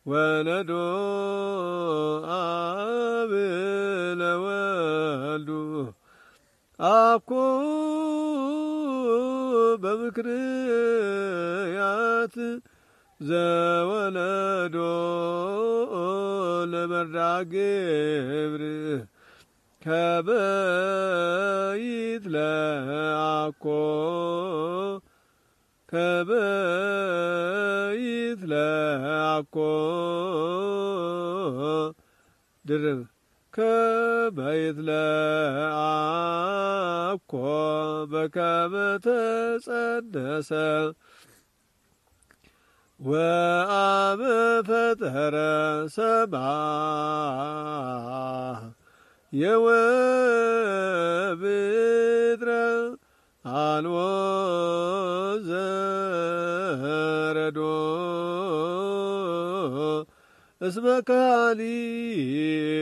ወነዶ አብ ለወልዱ አኮ በምክንያት ዘወለዶ ለመራግብር ከበይት ለአኮ ከበይት ለአኮ ድርብ ከበይት ለአኮ በከመ ተጸነሰ ወአመ ፈጠረ ሰማይ የወምድረ አልቦ ዘረዶ እስመ ካሊ